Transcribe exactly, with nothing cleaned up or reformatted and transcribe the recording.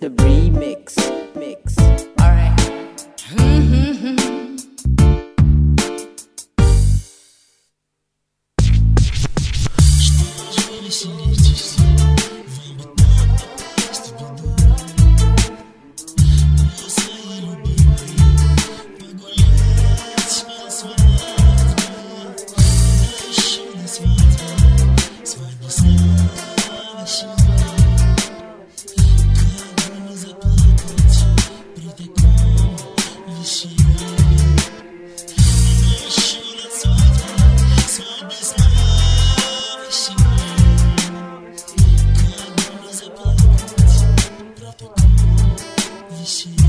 Remix, mix. Alright. Что же вы веселитесь? Вам бы так попасть в беду. У своей любимой погулять смело свадьбу. Я ищу на свадьбу, свадьбу слава себе. Как бы не заплакать при таком веселье. Я ищу на свадьбу, свадьбу слава себе. Как бы не заплакать при таком веселье.